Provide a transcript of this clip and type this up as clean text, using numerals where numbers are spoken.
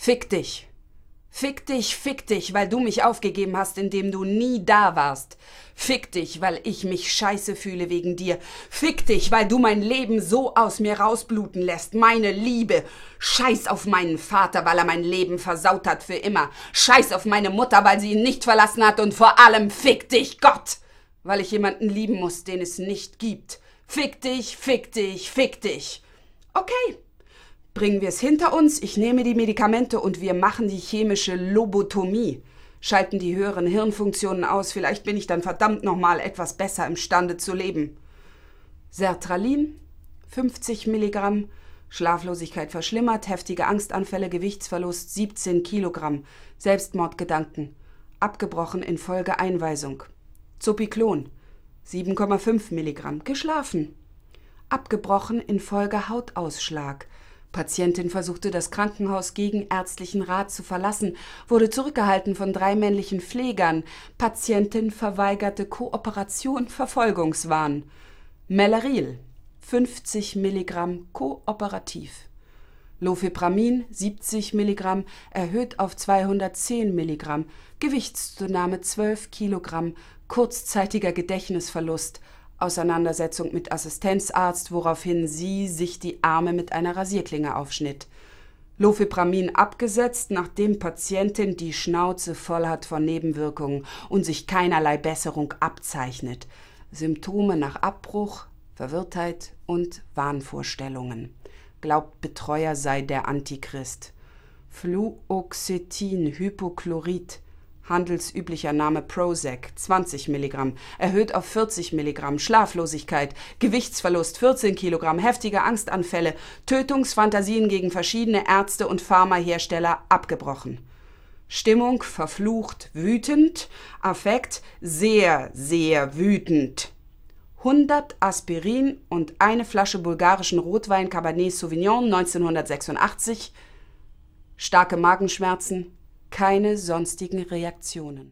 Fick dich. Fick dich, weil du mich aufgegeben hast, indem du nie da warst. Fick dich, weil ich mich scheiße fühle wegen dir. Fick dich, weil du mein Leben so aus mir rausbluten lässt. Meine Liebe. Scheiß auf meinen Vater, weil er mein Leben versaut hat für immer. Scheiß auf meine Mutter, weil sie ihn nicht verlassen hat. Und vor allem fick dich, Gott, weil ich jemanden lieben muss, den es nicht gibt. Fick dich, fick dich, fick dich. Okay. Bringen wir es hinter uns, ich nehme die Medikamente und wir machen die chemische Lobotomie. Schalten die höheren Hirnfunktionen aus, vielleicht bin ich dann verdammt nochmal etwas besser imstande zu leben. Sertralin, 50 Milligramm, Schlaflosigkeit verschlimmert, heftige Angstanfälle, Gewichtsverlust, 17 Kilogramm, Selbstmordgedanken, abgebrochen infolge Einweisung. Zopiklon, 7,5 Milligramm, geschlafen, abgebrochen infolge Hautausschlag. Patientin versuchte das Krankenhaus gegen ärztlichen Rat zu verlassen, wurde zurückgehalten von 3 männlichen Pflegern. Patientin verweigerte Kooperation, Verfolgungswahn. Melaril, 50 Milligramm kooperativ. Lofepramin, 70 Milligramm, erhöht auf 210 Milligramm. Gewichtszunahme 12 Kilogramm, kurzzeitiger Gedächtnisverlust. Auseinandersetzung mit Assistenzarzt, woraufhin sie sich die Arme mit einer Rasierklinge aufschnitt. Lofepramin abgesetzt, nachdem Patientin die Schnauze voll hat von Nebenwirkungen und sich keinerlei Besserung abzeichnet. Symptome nach Abbruch, Verwirrtheit und Wahnvorstellungen. Glaubt, Betreuer sei der Antichrist. Fluoxetin-Hypochlorid, handelsüblicher Name Prozac, 20 Milligramm, erhöht auf 40 Milligramm, Schlaflosigkeit, Gewichtsverlust, 14 Kilogramm, heftige Angstanfälle, Tötungsfantasien gegen verschiedene Ärzte und Pharmahersteller abgebrochen. Stimmung verflucht, wütend, Affekt sehr, sehr wütend. 100 Aspirin und eine Flasche bulgarischen Rotwein Cabernet Sauvignon 1986, starke Magenschmerzen, keine sonstigen Reaktionen.